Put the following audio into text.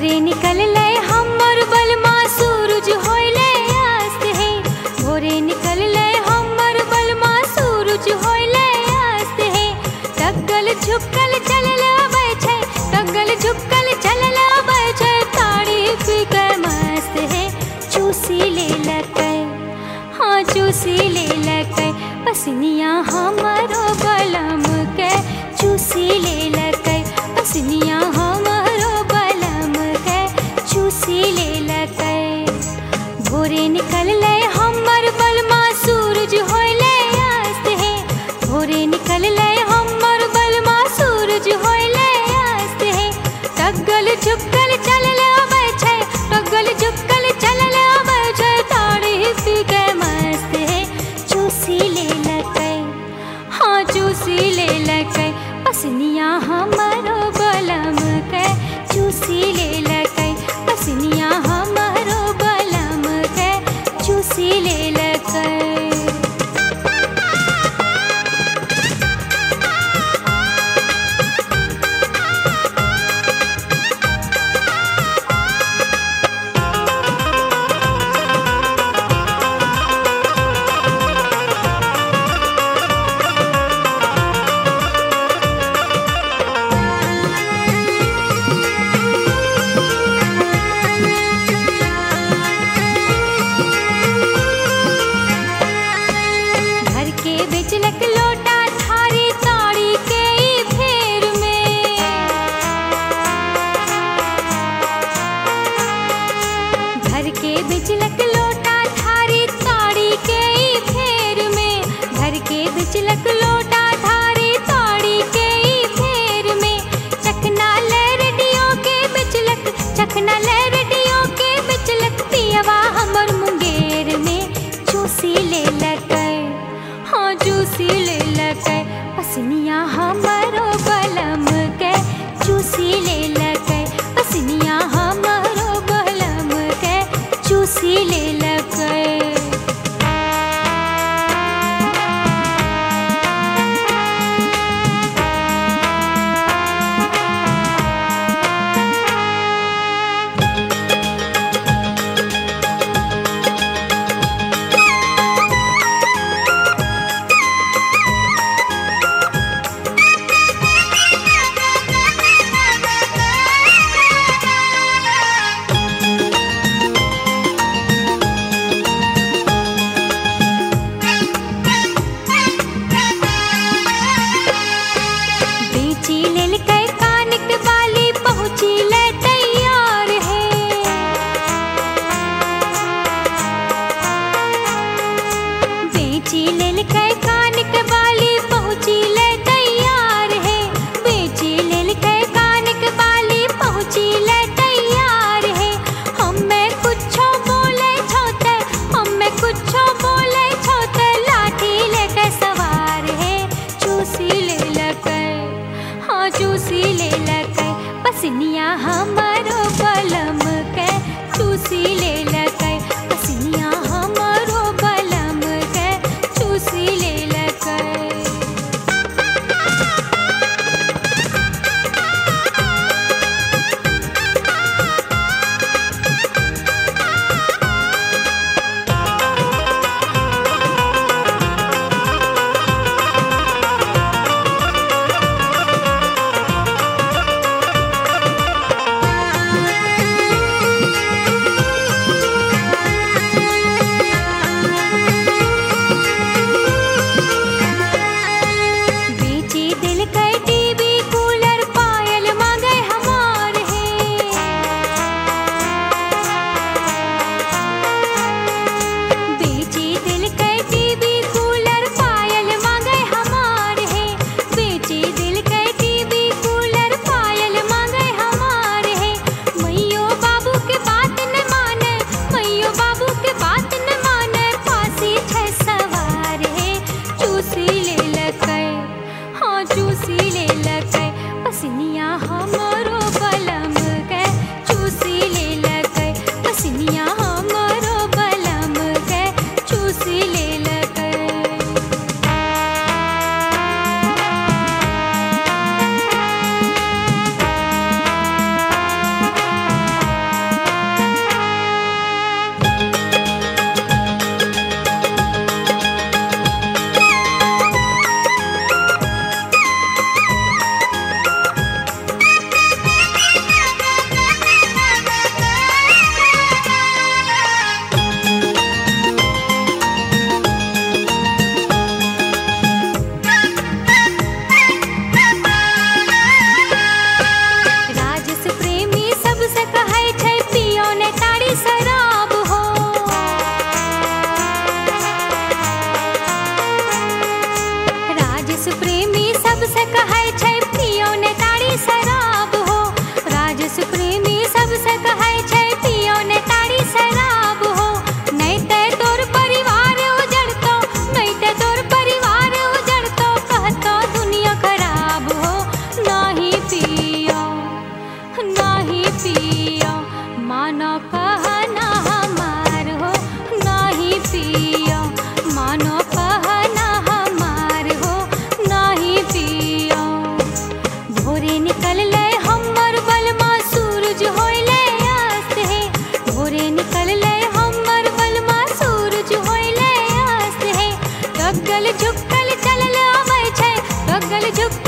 भोरे निकल ले हमर बलमा सूरज होइले अस्त है। भोरे निकल ले हमर बलमा सूरज होइले अस्त है। टगल झुकल चलल आबै छै, टगल झुकल चलल आबै छै, ताड़ी पी के मस्त है। चूसी ले लकै, हाँ चूसी ले लकै, पसनिया हमरो बलम के चूसी ले लकै, पसनिया हमरो बलम के चूसी ले लकै। भोरे निकल ले हमर बलमा सूरज होइले अस्त है। भोरे निकल ले हमर बलमा सूरज होइले अस्त है। टगल झुकल चलल आबै छै, टगल झुकल चलल आबै छै, ताड़ी पी के मस्त है। चूसी ले लकै, हाँ चूसी ले लकै, पसनिया हमरो बलम के चूसी ले लकै, पसनिया हमरो बलम के चूसी ले लकै। बेचलक लोटा थारी ताड़ी के ई फेर में, घर के बेचलक लोटा थारी ताड़ी के ई फेर में, घर के बेचलक लोटा थारी ताड़ी के ई फेर में। चखना ले रेडियो के बेचलक, चखना ले रेडियो के बेचलक, पियवा हमर मुंगेर में चूसी ले लकै, हाँ चूसी ले लकै, पसनिया हमरो बलम के चूसी ले लकै, पसनिया हमरो बलम के चूसी ले लकै। बेची लेलकै कानिक बाली पहुँची ले तैयार है। बेची लेलकै कानिक बाली पहुँची ले तैयार है। हम्मे कुछो बोले छोते, हम्मे कुछो बोले छोते, लाठी लेके सवार है। चूसी ले लकै, हाँ चूसी ले लकै, पसनिया हमरो बलम के चूसी ले लकै, पसनिया हमरो बलम के चूसी ले लकै। झुक